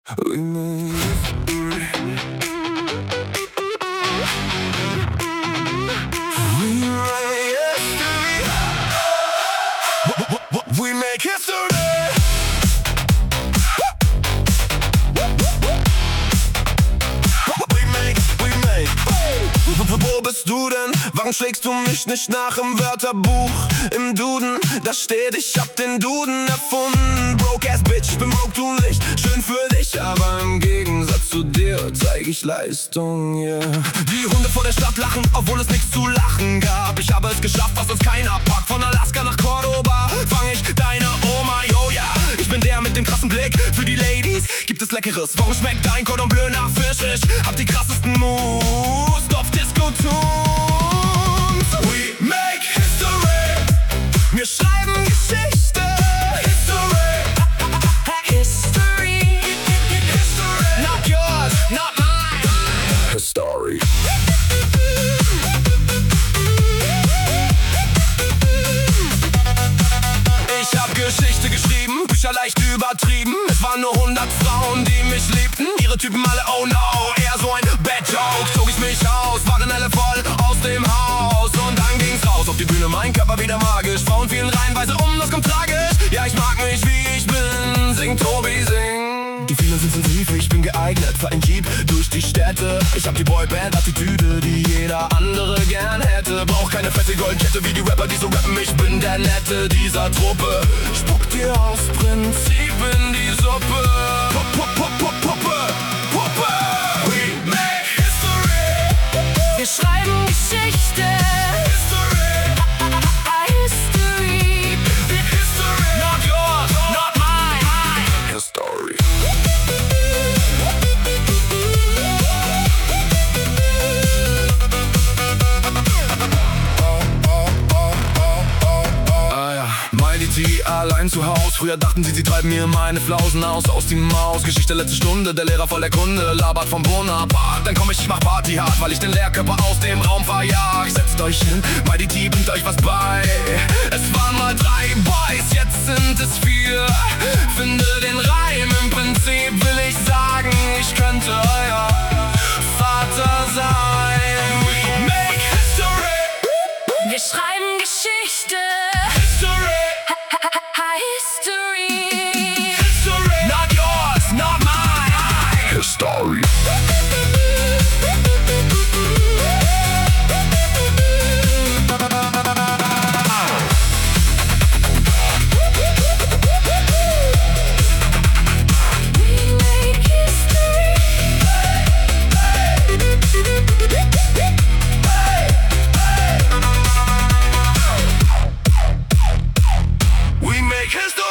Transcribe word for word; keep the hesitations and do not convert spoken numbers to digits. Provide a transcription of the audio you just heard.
We made history. We made history. We make history. We make, we make. Wo bist du denn? Warum schlägst du mich nicht nach im Wörterbuch? Im Duden, da steht, ich hab den Duden erfunden. Broke ass bitch, ich bin broke, du nicht. Schön für dich, aber im Gegensatz zu dir zeig ich Leistung, yeah. Die Hunde vor der Stadt lachen, obwohl es nichts zu lachen gab. Ich habe es geschafft, was uns keiner packt. Von Alaska nach Cordoba fang ich deine Oma, yo, ja. Ich bin der mit dem krassen Blick. Für die Ladies gibt es Leckeres. Warum schmeckt dein Cordon Bleu nach Fisch? Ich hab die krassesten Moves auf Disco-Tunes. We make history. Wir schreiben Geschichte. History. History. History. Not yours, not mine. History. Ich hab Geschichte geschrieben, Bücher leicht übertrieben. Es waren nur hundert Frauen, die mich liebten. Ihre Typen alle, oh no, eher so ein Bad Joke. Zog ich mich aus, waren alle voll aus dem Haus. Und dann ging's raus auf die Bühne, mein Körper wieder magisch. Frauen fielen reihenweise um, das kommt tragisch. Ja, ich mag mich, wie ich bin, sing Tobi, sing. Die vielen sind sensiv, ich bin geeignet für ein Jeep durch die Städte. Ich hab die Boyband-Attitüde, die jeder andere gern hätte. Brauch keine fette Goldkette wie die Rapper, die so rappen. Ich bin der Nette dieser Truppe. Spuck dir aus Prinzip in die Suppe. Pup, pup, pup, pup, Puppe, Puppe. We make history. Wir schreiben Geschichte. History. History. History. Not yours, not mine. History. Mighty allein zu Haus. Früher dachten sie, sie treiben mir meine Flausen aus. Aus die Maus, Geschichte letzte Stunde. Der Lehrer voll der Kunde, labert vom Bonaparte. Dann komm ich, ich mach Party hart, weil ich den Lehrkörper aus dem Raum verjag. Setzt euch hin, Mighty bringt euch was bei. Es waren mal drei Boys, jetzt sind es vier. Finde den Reim, im Prinzip will ich sagen, ich könnte euer Vater sein. We make history. Wir schreiben Geschichte. History. History. History. Not yours, not mine. History. We make history.